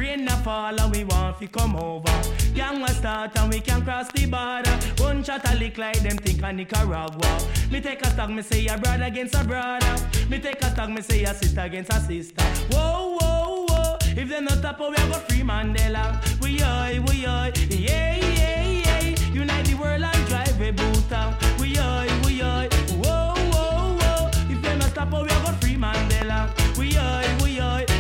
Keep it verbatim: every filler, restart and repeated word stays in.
Rain a fall and we want to come over. Gang a start and we can cross the border. One shot a lick like them think a Nicaragua. Me take a stag, me say a brother against a brother. Me take a stag, me say a sister against a sister. Whoa, whoa, whoa. If they not tap, we a go free Mandela. We oi, we oi, yeah, yeah, yeah. Unite the world and drive a boot out. We oi, we oi, whoa, whoa, whoa. If they not tap, we a go free Mandela. We oi, we oi.